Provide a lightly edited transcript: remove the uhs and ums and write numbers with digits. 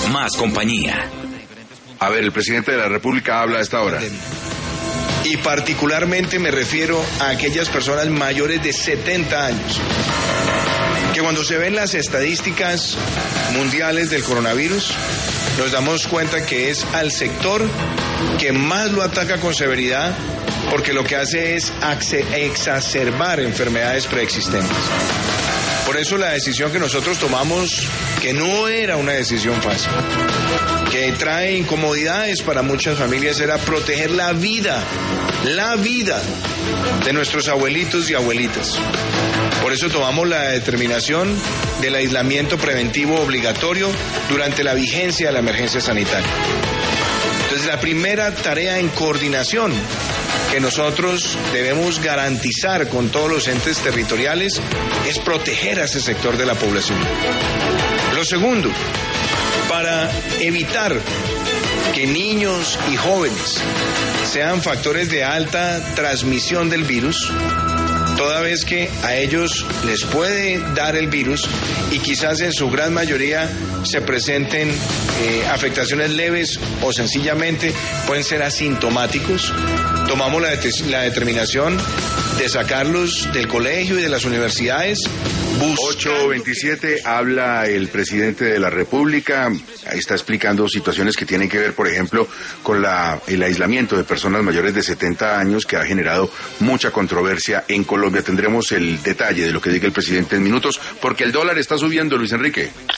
más compañía. A ver, el presidente de la República habla a esta hora. Y particularmente me refiero a aquellas personas mayores de 70 años, que cuando se ven las estadísticas mundiales del coronavirus, nos damos cuenta que es al sector que más lo ataca con severidad, porque lo que hace es exacerbar enfermedades preexistentes. Por eso la decisión que nosotros tomamos, que no era una decisión fácil, que trae incomodidades para muchas familias, era proteger la vida de nuestros abuelitos y abuelitas. Por eso tomamos la determinación del aislamiento preventivo obligatorio durante la vigencia de la emergencia sanitaria. Entonces, la primera tarea en coordinación que nosotros debemos garantizar con todos los entes territoriales es proteger a ese sector de la población. Lo segundo, para evitar que niños y jóvenes sean factores de alta transmisión del virus, toda vez que a ellos les puede dar el virus y quizás en su gran mayoría se presenten afectaciones leves o sencillamente pueden ser asintomáticos, tomamos la determinación de sacarlos del colegio y de las universidades. 8:27, habla el presidente de la República, está explicando situaciones que tienen que ver, por ejemplo, con el aislamiento de personas mayores de 70 años que ha generado mucha controversia en Colombia. Tendremos el detalle de lo que diga el presidente en minutos, porque el dólar está subiendo, Luis Enrique.